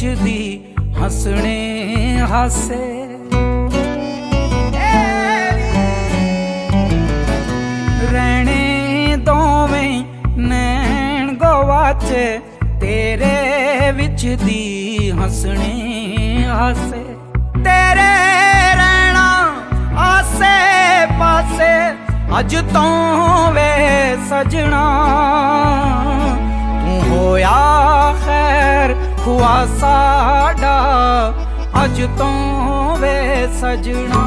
दी हंसने हासे रहने दोवें नैन गवाचे तेरे विच दी हंसने हासे तेरे रहना आसे पासे अज तो वे सजना तू होया खैर हुआ साडा अज तो वे सजना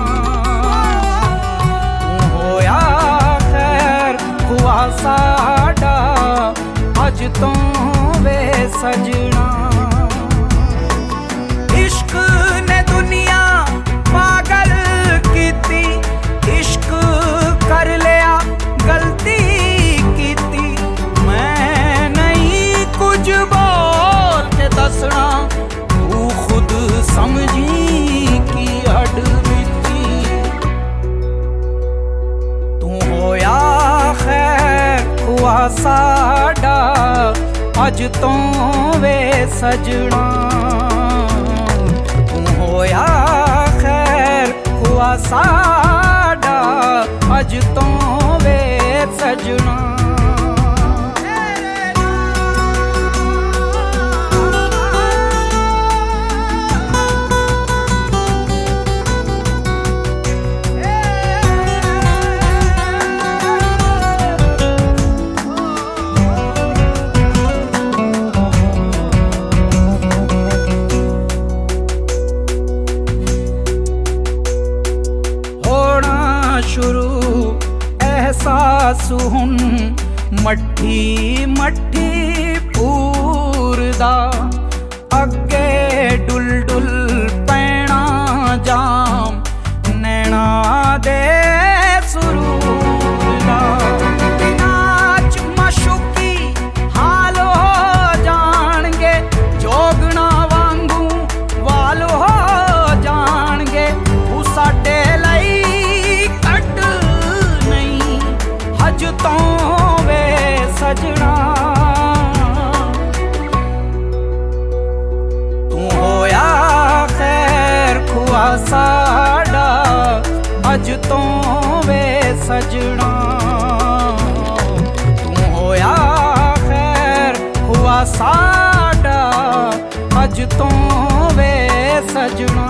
तू होया खैर हुआ साडा अज तो वे सजना इश्क ने दुनिया पागल कीती इश्क कर लिया गलती कीती मैं नहीं कुछ बोल के दसना तू खुद समझी की हड बीती तू होया खैर हुआ साडा अज तो वे सजना तू होया खैर हुआ साडा अज तो वे सजना शुरू एहसास हुन मट्ठी मट्ठी पूरदा अगे डुल डुल पैना जाम नैना दे सुरूरदा नाच मशुकी हाल हो जाणगे जोगना वांगू वाल हो जाणगे तू साडे लई अज तो वे सजना तू होया खैर खुआ साडा अज तो वे सजना तू होया खैर हुआ साडा अज तो वे सजना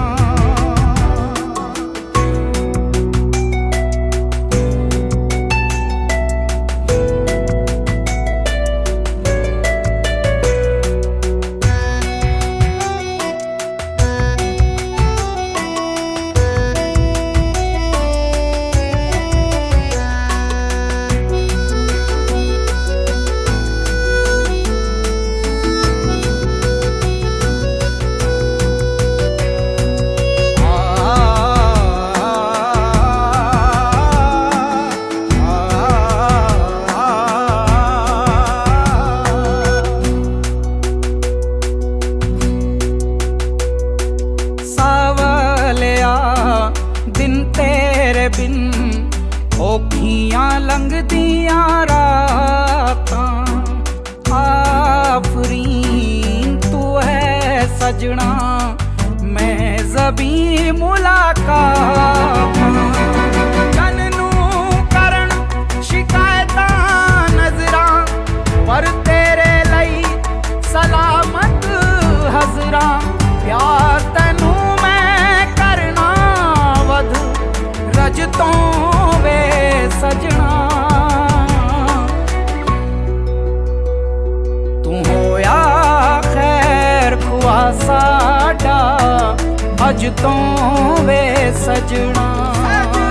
बिन औखियां लंघदियां रातां आफरीन तू है सजना मैं ज़बी मुलाकात जननू करन शिकायतां नजरां पर तेरे लई सलामत हजरां प्यार तैनू मैं करना वध रज तो वे सजना तू होया खैर खुआ साडा अज तो वे सजना